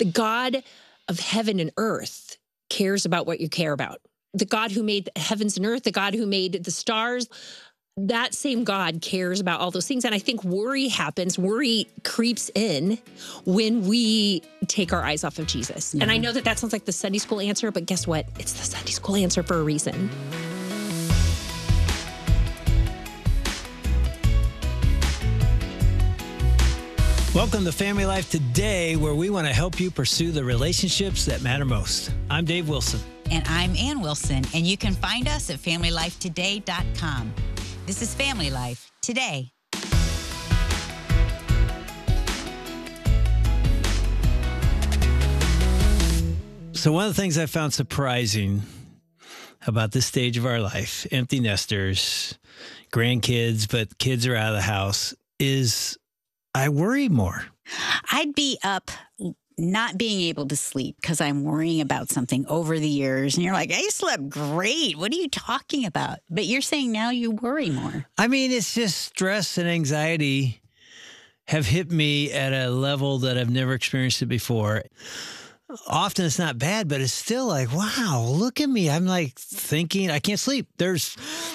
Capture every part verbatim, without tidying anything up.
The God of heaven and earth cares about what you care about. The God who made the heavens and earth, the God who made the stars, that same God cares about all those things. And I think worry happens, worry creeps in when we take our eyes off of Jesus. Yeah. And I know that that sounds like the Sunday school answer, but guess what? It's the Sunday school answer for a reason. Welcome to Family Life Today, where we want to help you pursue the relationships that matter most. I'm Dave Wilson. And I'm Ann Wilson, and you can find us at family life today dot com. This is Family Life Today. So one of the things I found surprising about this stage of our life, empty nesters, grandkids, but kids are out of the house, is I worry more. I'd be up not being able to sleep because I'm worrying about something over the years. And you're like, I slept great. What are you talking about? But you're saying now you worry more. I mean, it's just stress and anxiety have hit me at a level that I've never experienced it before. Often it's not bad, but it's still like, wow, look at me. I'm like thinking, I can't sleep. There's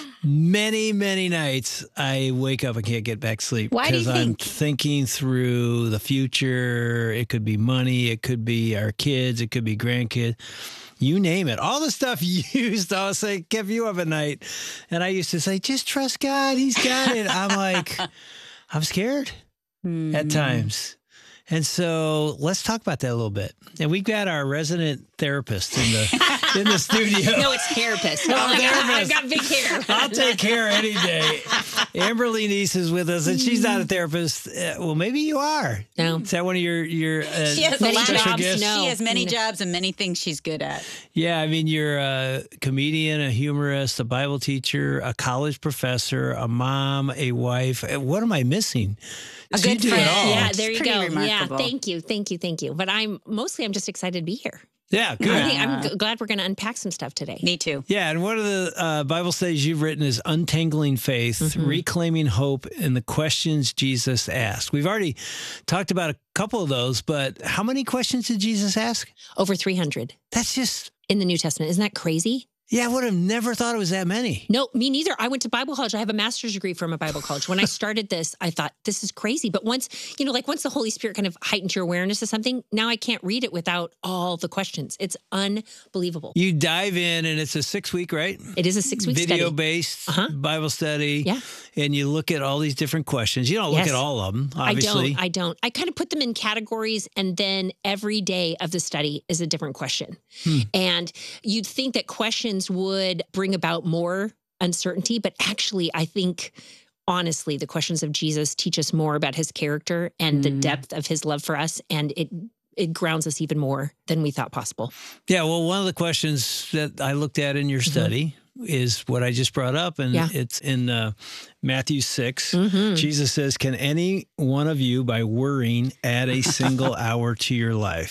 many, many nights I wake up and can't get back to sleep. Why do you Because I'm think? thinking through the future. It could be money. It could be our kids. It could be grandkids. You name it. All the stuff you used to always say kept you up at night. And I used to say, just trust God. He's got it. I'm like, I'm scared Hmm. at times. And so let's talk about that a little bit. And we've got our resident therapist in the in the studio. No, it's therapist. No, Oh, I, got, therapist. I've got big hair. I'll take care any day. Amberly Neese is with us, and she's not a therapist. Uh, well, maybe you are. No. Is that one of your your uh, She has Many a lot special of gifts? No. She has many No. jobs and many things she's good at. Yeah, I mean, you're a comedian, a humorist, a Bible teacher, a college professor, a mom, a wife. Uh, What am I missing? A So you good do it friend. all. Yeah, It's there you pretty go. remarkable. Yeah, thank you, thank you, thank you. But I'm mostly, I'm just excited to be here. Yeah, good. I think I'm g- glad we're going to unpack some stuff today. Me too. Yeah, and one of the uh, Bible studies you've written is Untangling Faith, Mm-hmm. Reclaiming Hope, and the Questions Jesus Asked. We've already talked about a couple of those, but how many questions did Jesus ask? Over three hundred That's just, in the New Testament. Isn't that crazy? yeah, I would have never thought it was that many. No, me neither. I went to Bible college. I have a master's degree from a Bible college. When I started this, I thought, this is crazy. But once, you know, like once the Holy Spirit kind of heightened your awareness of something, now I can't read it without all the questions. It's unbelievable. You dive in, and it's a six-week, right? It is a six-week study. Video-based Uh-huh. Bible study. Yeah. And you look at all these different questions. You don't look Yes. at all of them, obviously. I don't. I don't. I kind of put them in categories, and then every day of the study is a different question. Hmm. And you'd think that questions would bring about more uncertainty, but actually, I think, honestly, the questions of Jesus teach us more about his character and the Mm. depth of his love for us, and it it grounds us even more than we thought possible. Yeah, well, one of the questions that I looked at in your study is what I just brought up, and Yeah. it's in uh, Matthew six. Mhm. Jesus says, can any one of you, by worrying, add a single hour to your life?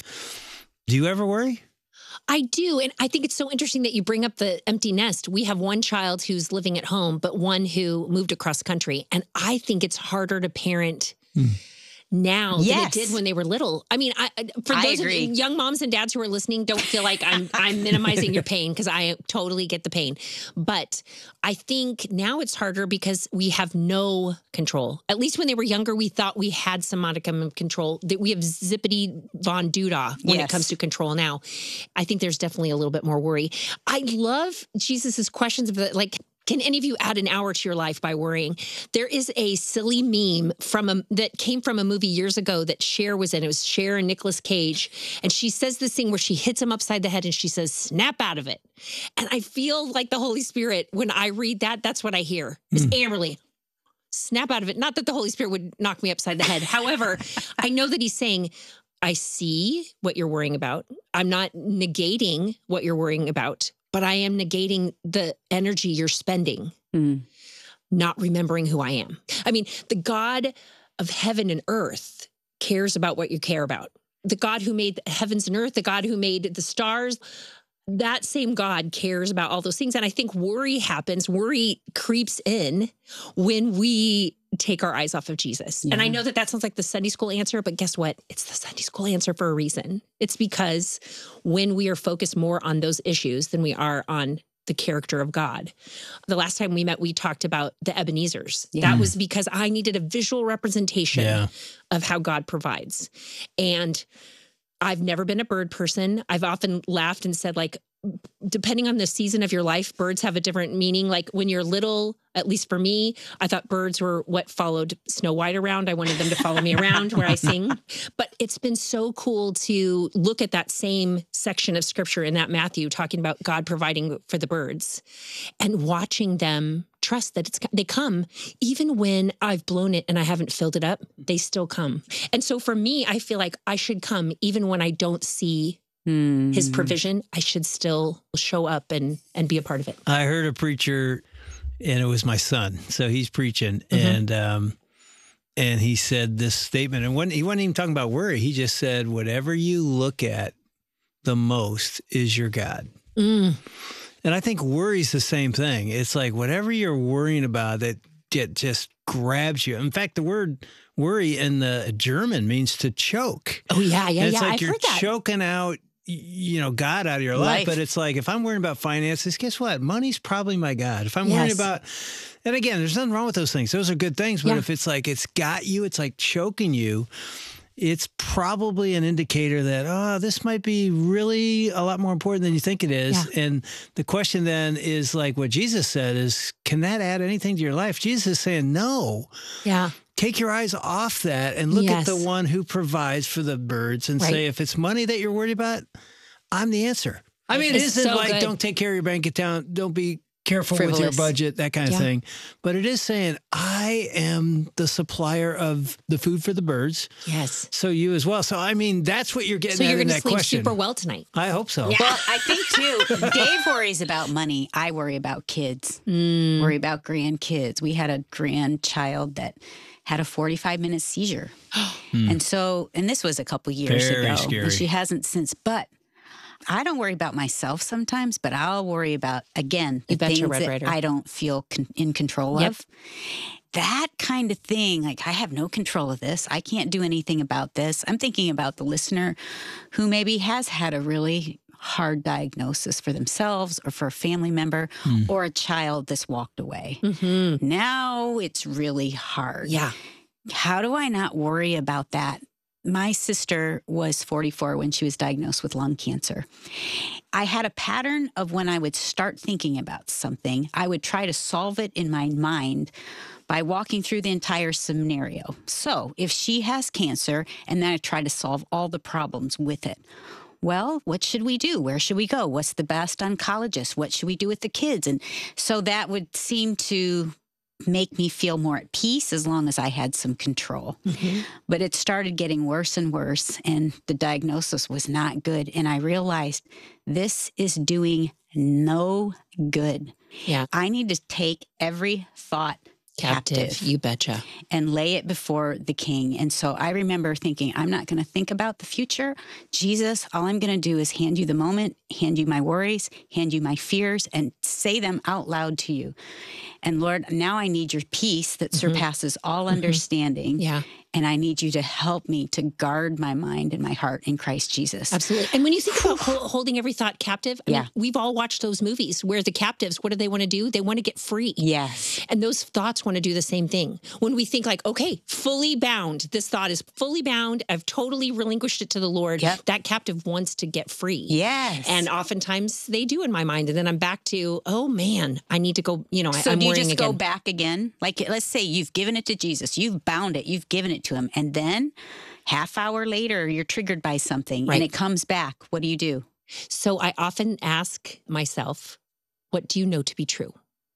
Do you ever worry? I do. And I think it's so interesting that you bring up the empty nest. We have one child who's living at home, but one who moved across country. And I think it's harder to parent Hmm. now than Yes. it did when they were little. I mean, I, for I those of agree. you young moms and dads who are listening, don't feel like I'm I'm minimizing your pain, because I totally get the pain. But I think now it's harder because we have no control. At least when they were younger, we thought we had some modicum of control. That we have zippity von doodah when Yes. it comes to control now. I think there's definitely a little bit more worry. I love Jesus's questions of the, like, can any of you add an hour to your life by worrying? There is a silly meme from a, that came from a movie years ago that Cher was in. It was Cher and Nicolas Cage. And she says this thing where she hits him upside the head and she says, snap out of it. And I feel like the Holy Spirit, when I read that, that's what I hear. Is Amberly, snap out of it. Not that the Holy Spirit would knock me upside the head. However, I know that he's saying, I see what you're worrying about. I'm not negating what you're worrying about, but I am negating the energy you're spending, Mm. not remembering who I am. I mean, the God of heaven and earth cares about what you care about. The God who made the heavens and earth, the God who made the stars, that same God cares about all those things. And I think worry happens, worry creeps in when we take our eyes off of Jesus. Yeah. And I know that that sounds like the Sunday school answer, but guess what? It's the Sunday school answer for a reason. It's because when we are focused more on those issues than we are on the character of God. The last time we met, we talked about the Ebenezers. Yeah. That was because I needed a visual representation yeah. of how God provides. And I've never been a bird person. I've often laughed and said, like, depending on the season of your life, birds have a different meaning. Like when you're little, at least for me, I thought birds were what followed Snow White around. I wanted them to follow me around where I sing. But it's been so cool to look at that same section of scripture in that Matthew talking about God providing for the birds and watching them trust that it's they come even when I've blown it and I haven't filled it up, they still come. And so for me, I feel like I should come even when I don't see mm. his provision. I should still show up and and be a part of it. I heard a preacher, and it was my son. So he's preaching, mm-hmm. and um, and he said this statement, and when, he wasn't even talking about worry. He just said, "Whatever you look at the most is your God." Mm. And I think worry's the same thing. It's like whatever you're worrying about that it just grabs you. In fact, the word worry in the German means to choke. Oh, yeah, yeah, and it's yeah. like I've you're heard that. choking out, you know, God out of your life. life. But it's like, if I'm worrying about finances, guess what? Money's probably my God. If I'm yes. worrying about, and again, there's nothing wrong with those things. Those are good things. But yeah. if it's like it's got you, it's like choking you, it's probably an indicator that, oh, this might be really a lot more important than you think it is. Yeah. And the question then is like what Jesus said is, can that add anything to your life? Jesus is saying, no. Yeah. Take your eyes off that and look yes. at the one who provides for the birds and right. say, if it's money that you're worried about, I'm the answer. I mean, it's it isn't so like good. Don't take care of your bank account. Don't be careful Frivolous. with your budget, that kind of yeah. thing. But it is saying, I am the supplier of the food for the birds. Yes. So you as well. So, I mean, that's what you're getting so at you're in gonna that sleep question. super well tonight. I hope so. Yeah. Well, I think, too, Dave worries about money. I worry about kids, mm. worry about grandkids. We had a grandchild that had a forty-five minute seizure. mm. And so, and this was a couple years Very ago. Scary. And she hasn't since, but I don't worry about myself sometimes, but I'll worry about, again, the things that Rider. I don't feel con- in control yep. of. That kind of thing, like I have no control of this. I can't do anything about this. I'm thinking about the listener who maybe has had a really hard diagnosis for themselves or for a family member mm. or a child that's walked away. Mm-hmm. Now it's really hard. Yeah. How do I not worry about that? My sister was forty-four when she was diagnosed with lung cancer. I had a pattern of when I would start thinking about something, I would try to solve it in my mind by walking through the entire scenario. So if she has cancer, and then I try to solve all the problems with it. Well, what should we do? Where should we go? What's the best oncologist? What should we do with the kids? And so that would seem to make me feel more at peace as long as I had some control. Mm-hmm. But it started getting worse and worse, and the diagnosis was not good. And I realized this is doing no good. Yeah. I need to take every thought captive, captive you betcha, and lay it before the King. And so I remember thinking, I'm not going to think about the future. Jesus, all I'm going to do is hand you the moment, hand you my worries, hand you my fears, and say them out loud to you. And Lord, now I need your peace that mm-hmm. surpasses all mm-hmm. understanding. Yeah. And I need you to help me to guard my mind and my heart in Christ Jesus. Absolutely. And when you think about ho- holding every thought captive, I yeah. mean, we've all watched those movies where the captives, what do they want to do? They want to get free. Yes. And those thoughts want to do the same thing. When we think like, okay, fully bound, this thought is fully bound. I've totally relinquished it to the Lord. Yep. That captive wants to get free. Yes. And oftentimes they do in my mind. And then I'm back to, oh man, I need to go, you know, so I'm do you worrying just again. go back again? Like, let's say you've given it to Jesus, you've bound it, you've given it to him. And then half hour later, you're triggered by something right. and it comes back. What do you do? So I often ask myself, what do you know to be true?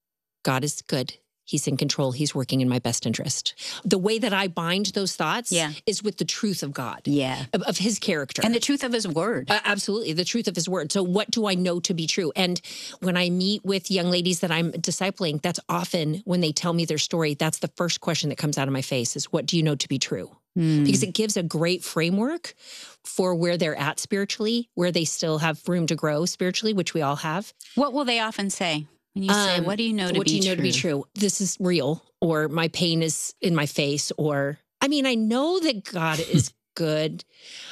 God is good. He's in control. He's working in my best interest. The way that I bind those thoughts yeah. is with the truth of God. Yeah. Of, of his character. And the truth of his word. Uh, absolutely. The truth of his word. So what do I know to be true? And when I meet with young ladies that I'm discipling, that's often when they tell me their story, that's the first question that comes out of my face is, what do you know to be true? Mm. because it gives a great framework for where they're at spiritually, where they still have room to grow spiritually, which we all have. What will they often say when you say, Um, what do you know to what be do you know true? to be true? This is real, or my pain is in my face, or, I mean, I know that God is good,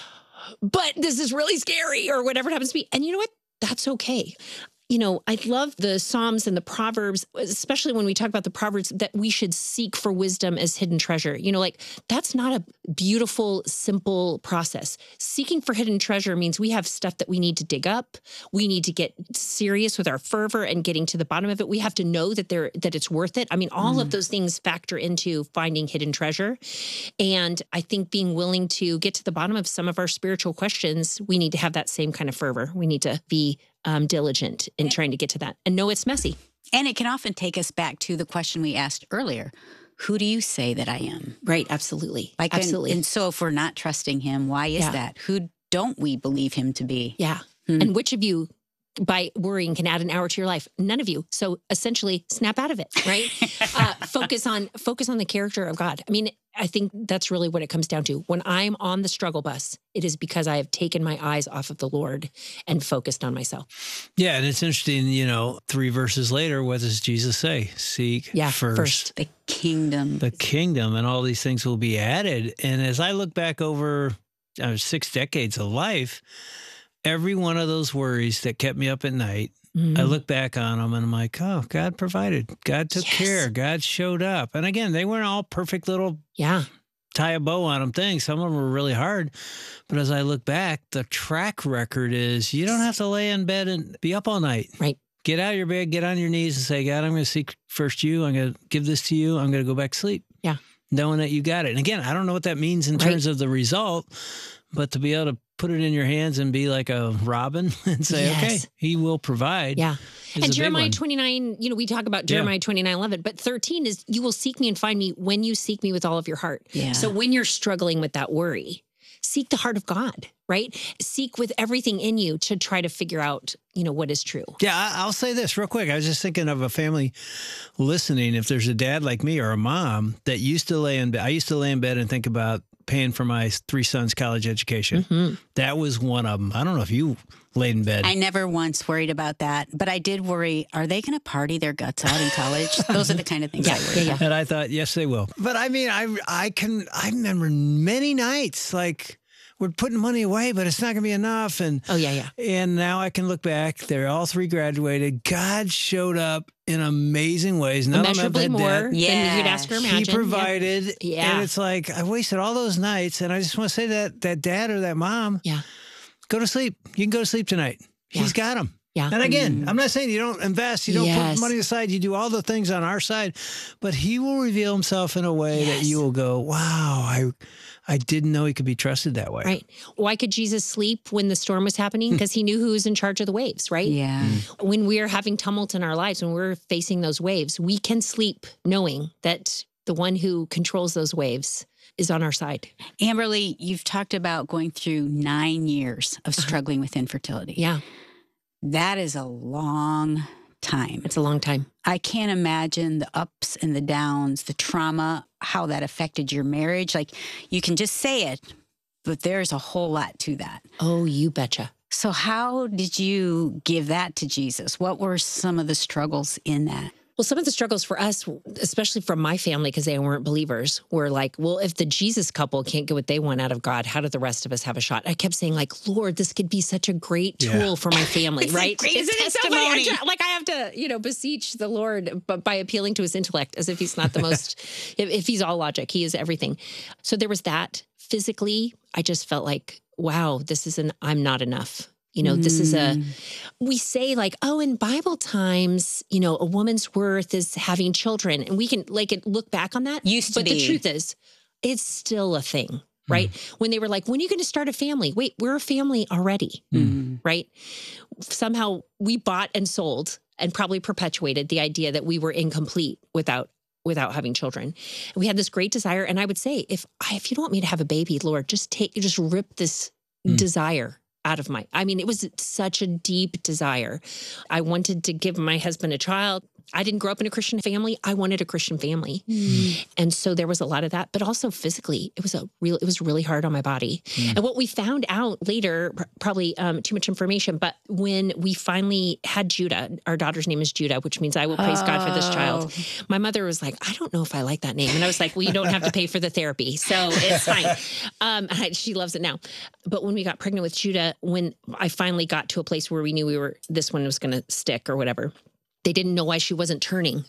but this is really scary, or whatever it happens to be. And you know what? That's okay. You know, I love the Psalms and the Proverbs, especially when we talk about the Proverbs, that we should seek for wisdom as hidden treasure. You know, like that's not a beautiful, simple process. Seeking for hidden treasure means we have stuff that we need to dig up. We need to get serious with our fervor and getting to the bottom of it. We have to know that they're, that it's worth it. I mean, all Mm. of those things factor into finding hidden treasure. And I think being willing to get to the bottom of some of our spiritual questions, we need to have that same kind of fervor. We need to be Um, diligent in trying to get to that and know it's messy. And it can often take us back to the question we asked earlier. Who do you say that I am? Right. Absolutely. Like, and- Absolutely. And, so if we're not trusting him, why is Yeah. that? Who don't we believe him to be? yeah. Hmm. And which of you by worrying can add an hour to your life? None of you. So essentially snap out of it, right? uh, focus on, focus on the character of God. I mean, I think that's really what it comes down to. When I'm on the struggle bus, it is because I have taken my eyes off of the Lord and focused on myself. Yeah, and it's interesting, you know, three verses later, what does Jesus say? Seek Yeah, first, first. The kingdom. the kingdom, and all these things will be added. And as I look back over uh, six decades of life, every one of those worries that kept me up at night, I look back on them and I'm like, oh, God provided. God took Yes. care. God showed up. And again, they weren't all perfect little Yeah. tie a bow on them things. Some of them were really hard. But as I look back, the track record is you don't have to lay in bed and be up all night. Right. Get out of your bed, get on your knees and say, God, I'm going to seek first you. I'm going to give this to you. I'm going to go back to sleep. Yeah. Knowing that you got it. And again, I don't know what that means in Right. terms of the result, but to be able to put it in your hands and be like a Robin and say, Yes. okay, he will provide. Yeah. is a And big Jeremiah one. twenty-nine, you know, we talk about Jeremiah twenty-nine eleven, but thirteen is you will seek me and find me when you seek me with all of your heart. Yeah. So when you're struggling with that worry, seek the heart of God, right? Seek with everything in you to try to figure out, you know, what is true. Yeah, I- I'll say this real quick. I was just thinking of a family listening. If there's a dad like me or a mom that used to lay in bed, I used to lay in bed and think about paying for my three sons' college education. Mm-hmm. That was one of them. I don't know if you laid in bed. I never once worried about that, but I did worry, are they going to party their guts out in college? Those are the kind of things Yeah, I worry yeah, yeah. about. And I thought, yes, they will. But I mean, I I can I remember many nights like we're putting money away, but it's not going to be enough. And Oh, yeah, yeah. and now I can look back. They're all three graduated. God showed up in amazing ways. None of them have Immeasurably had more debt. than you could ask or Yes. imagine. He provided. Yeah. And it's like, I wasted all those nights. And I just want to say that that dad or that mom, Yeah. go to sleep. You can go to sleep tonight. Yeah. He's got them. Yeah. And again, I'm not saying you don't invest, you don't Yes. put money aside, you do all the things on our side, but he will reveal himself in a way that Yes. you will go, wow, I I didn't know he could be trusted that way. Right. Why could Jesus sleep when the storm was happening? Because he knew who was in charge of the waves, right? Yeah. When we are having tumult in our lives, when we're facing those waves, we can sleep knowing that the one who controls those waves is on our side. Amberly, you've talked about going through nine years of struggling with infertility. Yeah. That is a long time. It's a long time. I can't imagine the ups and the downs, the trauma, how that affected your marriage. Like, you can just say it, but there's a whole lot to that. Oh, you betcha. So how did you give that to Jesus? What were some of the struggles in that? Well, some of the struggles for us, especially from my family, because they weren't believers, were like, well, if the Jesus couple can't get what they want out of God, how do the rest of us have a shot? I kept saying, like, Lord, this could be such a great tool Yeah. for my family, It's a right? great Isn't it so funny? I testimony. try- like, I have to, you know, beseech the Lord but by appealing to his intellect as if he's not the most, if, if he's all logic, he is everything. So there was that. Physically, I just felt like, wow, this is an I'm not enough. You know, this is a, we say like, oh, in Bible times, you know, a woman's worth is having children. And we can like it, look back on that. Used to but the be. truth is, it's still a thing, right? When they were like, when are you going to start a family? Wait, we're a family already, Mm. right? Somehow we bought and sold and probably perpetuated the idea that we were incomplete without without having children. We had this great desire. And I would say, if I, if you don't want me to have a baby, Lord, just take, just rip this desire out of my, I mean, it was such a deep desire. I wanted to give my husband a child. I didn't grow up in a Christian family. I wanted a Christian family. Mm. And so there was a lot of that, but also physically, it was a real, it was really hard on my body. Mm. And what we found out later, probably um, too much information, but when we finally had Judah, our daughter's name is Judah, which means I will praise oh. God for this child. My mother was like, I don't know if I like that name. And I was like, well, you don't have to pay for the therapy. So it's fine. Um, I, she loves it now. But when we got pregnant with Judah, when I finally got to a place where we knew we were, this one was going to stick or whatever, they didn't know why she wasn't turning.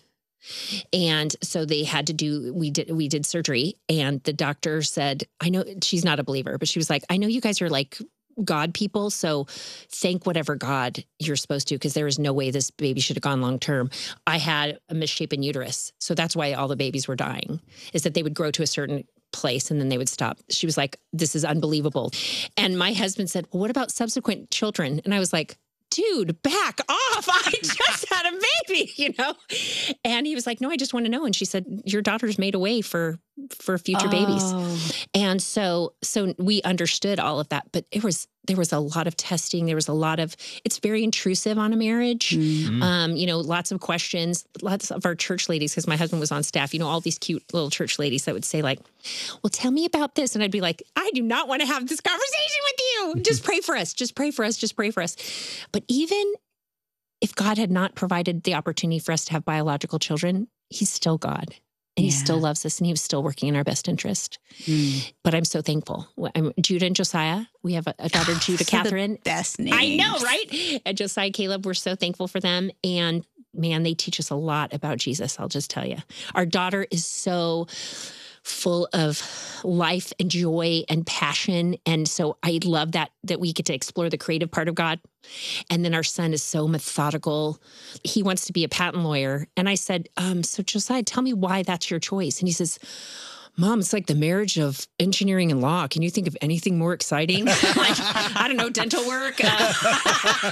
And so they had to do, we did, we did surgery, and the doctor said, I know she's not a believer, but she was like, I know you guys are like God people. So thank whatever God you're supposed to, because there is no way this baby should have gone long term. I had a misshapen uterus. So that's why all the babies were dying, is that they would grow to a certain place and then they would stop. She was like, this is unbelievable. And my husband said, well, what about subsequent children? And I was like, dude, back off. I just had a baby, you know? And he was like, no, I just want to know. And she said, your daughter's made a way for, for future oh. babies. And so, so we understood all of that, but it was, there was a lot of testing. There was a lot of, it's very intrusive on a marriage. Mm-hmm. Um, you know, lots of questions, lots of our church ladies, because my husband was on staff, you know, all these cute little church ladies that would say like, well, tell me about this. And I'd be like, I do not want to have this conversation with you. Just pray for us. Just pray for us. Just pray for us. But even if God had not provided the opportunity for us to have biological children, he's still God. And yeah. he still loves us, and he was still working in our best interest. Mm. But I'm so thankful. I'm Judah and Josiah. We have a, a daughter, Judah Catherine. Best names. I know, right? And Josiah and Caleb, we're so thankful for them. And man, they teach us a lot about Jesus, I'll just tell you. Our daughter is so full of life and joy and passion. And so I love that, that we get to explore the creative part of God. And then our son is so methodical. He wants to be a patent lawyer. And I said, um, so Josiah, tell me why that's your choice. And he says, Mom, it's like the marriage of engineering and law. Can you think of anything more exciting? Like, I don't know, dental work. Uh,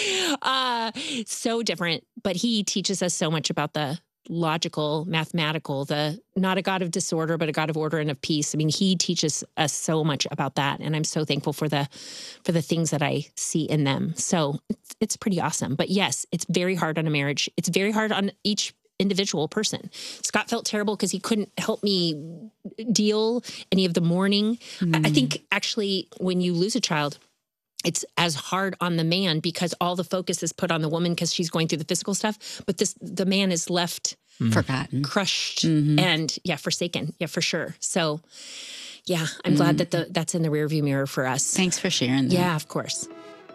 uh, so different. But he teaches us so much about the logical, mathematical, the not a God of disorder, but a God of order and of peace. I mean, he teaches us so much about that. And I'm so thankful for the for the things that I see in them. So it's, it's pretty awesome. But yes, it's very hard on a marriage. It's very hard on each individual person. Scott felt terrible because he couldn't help me deal any of the mourning. Mm. I think actually when you lose a child, it's as hard on the man because all the focus is put on the woman because she's going through the physical stuff. But this, the man is left mm. forgotten, crushed, mm-hmm. and yeah, forsaken. Yeah, for sure. So yeah, I'm mm. glad that the, that's in the rearview mirror for us. Thanks for sharing that. Yeah, of course.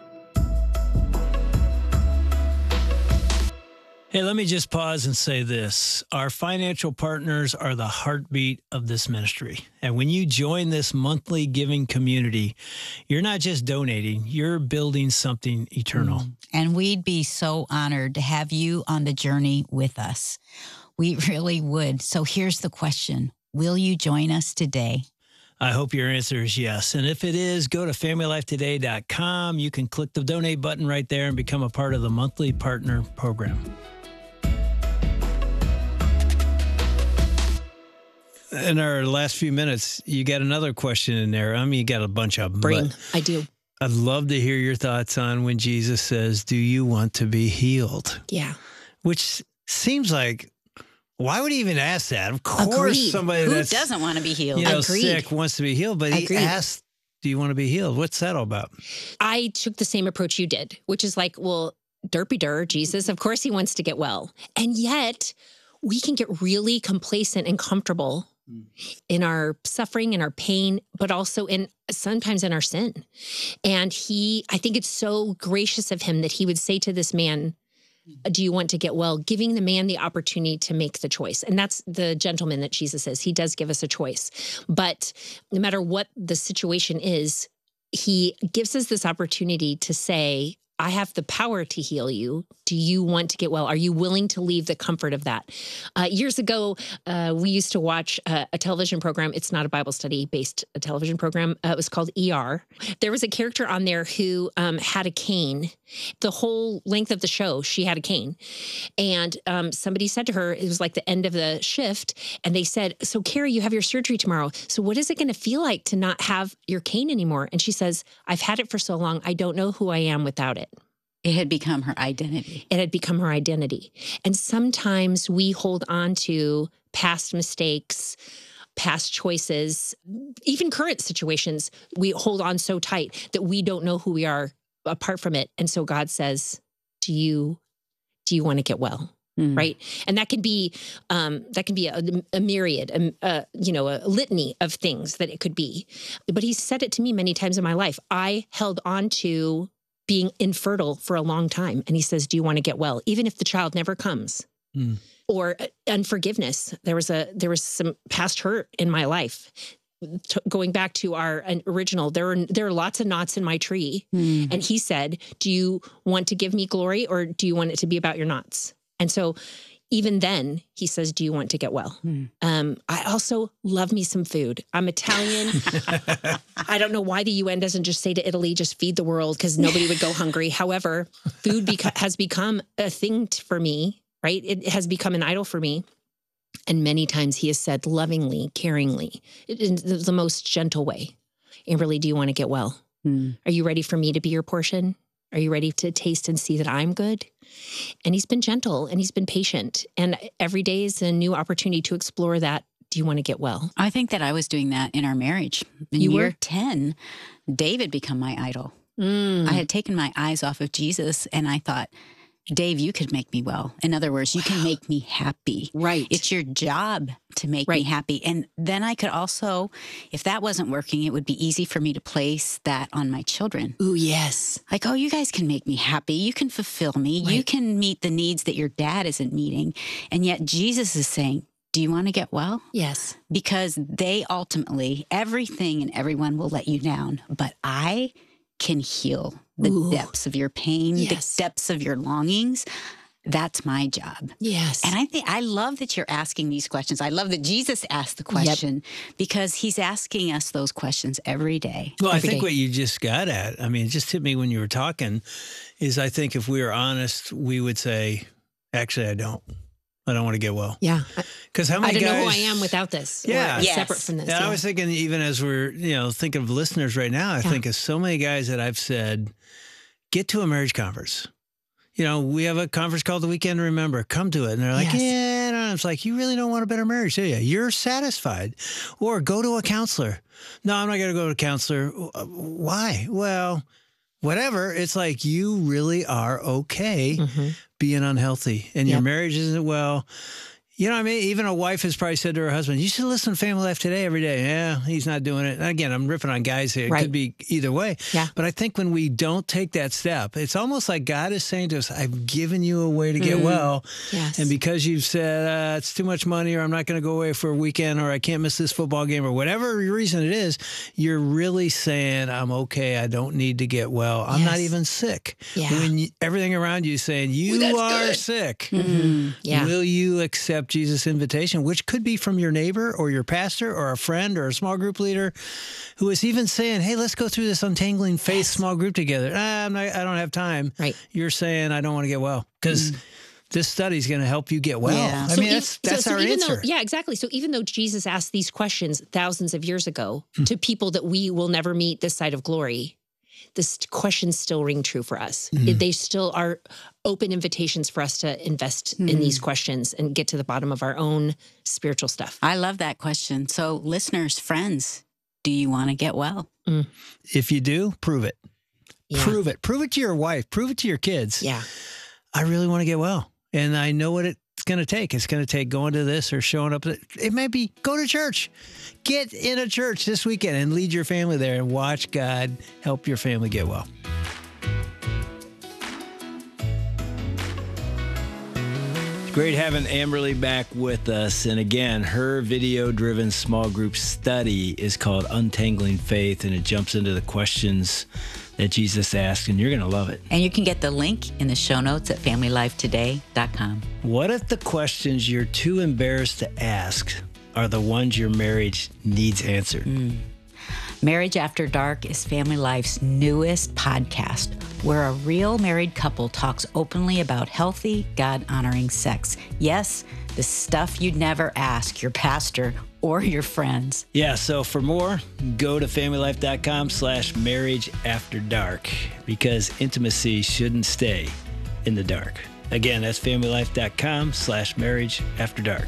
Hey, let me just pause and say this. Our financial partners are the heartbeat of this ministry. And when you join this monthly giving community, you're not just donating, you're building something eternal. Mm. And we'd be so honored to have you on the journey with us. We really would. So here's the question. Will you join us today? I hope your answer is yes. And if it is, go to family life today dot com. You can click the donate button right there and become a part of the monthly partner program. In our last few minutes, you got another question in there. I mean, you got a bunch of them. Bring. I do. I'd love to hear your thoughts on when Jesus says, do you want to be healed? Yeah. Which seems like, why would he even ask that? Of course, Agreed. somebody Who that's doesn't want to be healed? You know, Agreed. sick wants to be healed, but he Agreed. asked, do you want to be healed? What's that all about? I took the same approach you did, which is like, well, derpy-der, Jesus, of course he wants to get well. And yet we can get really complacent and comfortable in our suffering and our pain, but also in sometimes in our sin. And he, I think it's so gracious of him that he would say to this man, do you want to get well? Giving the man the opportunity to make the choice. And that's the gentleman that Jesus is. He does give us a choice. But no matter what the situation is, he gives us this opportunity to say, I have the power to heal you. Do you want to get well? Are you willing to leave the comfort of that? Uh, years ago, uh, we used to watch a, a television program. It's not a Bible study-based a television program. Uh, it was called E R. There was a character on there who um, had a cane. The whole length of the show, she had a cane. And um, somebody said to her, it was like the end of the shift, and they said, so Carrie, you have your surgery tomorrow. So what is it going to feel like to not have your cane anymore? And she says, I've had it for so long, I don't know who I am without it. It had become her identity. It had become her identity. And sometimes we hold on to past mistakes, past choices, even current situations. We hold on so tight that we don't know who we are apart from it. And so God says, do you, do you want to get well? Mm. Right. And that can be, um, that can be a, a myriad, a, a, you know, a litany of things that it could be. But he said it to me many times in my life. I held on to being infertile for a long time. And he says, do you want to get well? Even if the child never comes. Mm. Or unforgiveness. There was a, there was some past hurt in my life. T- going back to our original, there are, there are lots of knots in my tree. Mm. And he said, do you want to give me glory or do you want it to be about your knots? And so even then, he says, do you want to get well? Mm. Um, I also love me some food. I'm Italian. I don't know why the U N doesn't just say to Italy, just feed the world because nobody would go hungry. However, food beca- has become a thing t- for me, right? It has become an idol for me. And many times he has said lovingly, caringly, in the, the most gentle way, Amberly, do you want to get well? Mm. Are you ready for me to be your portion? Are you ready to taste and see that I'm good? And he's been gentle and he's been patient. And every day is a new opportunity to explore that. Do you want to get well? I think that I was doing that in our marriage. In you year were? ten, David became my idol. Mm. I had taken my eyes off of Jesus and I thought, Dave, you could make me well. In other words, you wow. can make me happy. Right. It's your job to make right. me happy. And then I could also, if that wasn't working, it would be easy for me to place that on my children. Ooh, yes. Like, oh, you guys can make me happy. You can fulfill me. Right. You can meet the needs that your dad isn't meeting. And yet Jesus is saying, do you want to get well? Yes. Because they ultimately, everything and everyone will let you down. But I can heal the Ooh. depths of your pain, yes. the depths of your longings. That's my job. Yes. And I think I love that you're asking these questions. I love that Jesus asked the question yep. because he's asking us those questions every day. Well, every I think day. what you just got at, I mean, it just hit me when you were talking, is I think if we were honest, we would say, actually, I don't. I don't want to get well. Yeah. Because how many I don't guys, know who I am without this. Yeah. Or yes. separate from this. And yeah. I was thinking, even as we're, you know, thinking of listeners right now, I yeah. think of so many guys that I've said, get to a marriage conference. You know, we have a conference called The Weekend to Remember. Come to it. And they're like, yes. yeah, no. It's like, you really don't want a better marriage, do you? You're satisfied. Or go to a counselor. No, I'm not going to go to a counselor. Why? Well, whatever. It's like you really are okay mm-hmm. being unhealthy and yep. your marriage isn't well. You know what I mean? Even a wife has probably said to her husband, you should listen to Family Life Today every day. Yeah, he's not doing it. And again, I'm ripping on guys here. It right. could be either way. Yeah. But I think when we don't take that step, it's almost like God is saying to us, I've given you a way to get mm. well. Yes. And because you've said, uh, it's too much money or I'm not going to go away for a weekend or I can't miss this football game or whatever reason it is, you're really saying, I'm okay. I don't need to get well. I'm yes. not even sick. Yeah. When you, everything around you is saying, you Ooh, are good. sick. Mm-hmm. Yeah. Will you accept Jesus' invitation? Which could be from your neighbor or your pastor or a friend or a small group leader who is even saying, hey, let's go through this Untangling Faith yes. small group together. Ah, I'm not, I don't have time. Right. You're saying, I don't want to get well because mm. this study is going to help you get well. Yeah. I so mean, e- that's, that's so, so our even answer. Though, yeah, exactly. So even though Jesus asked these questions thousands of years ago mm. to people that we will never meet this side of glory, this questions still ring true for us. Mm. They still are open invitations for us to invest mm. in these questions and get to the bottom of our own spiritual stuff. I love that question. So listeners, friends, do you want to get well? Mm. If you do, prove it. Yeah. Prove it. Prove it to your wife. Prove it to your kids. Yeah. I really want to get well. And I know what it's going to take. It's going to take going to this or showing up. It may be go to church. Get in a church this weekend and lead your family there and watch God help your family get well. Great having Amberly back with us. And again, her video-driven small group study is called Untangling Faith, and it jumps into the questions that Jesus asked, and you're going to love it. And you can get the link in the show notes at family life today dot com. What if the questions you're too embarrassed to ask are the ones your marriage needs answered? Mm. Marriage After Dark is Family Life's newest podcast, where a real married couple talks openly about healthy, God-honoring sex. Yes, the stuff you'd never ask your pastor or your friends. Yeah, so for more, go to familylife.com slash marriage after dark, because intimacy shouldn't stay in the dark. Again, that's familylife.com slash marriage after dark.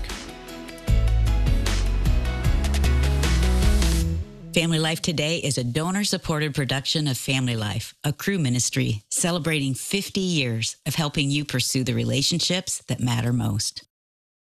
Family Life Today is a donor-supported production of Family Life, a Cru ministry celebrating fifty years of helping you pursue the relationships that matter most.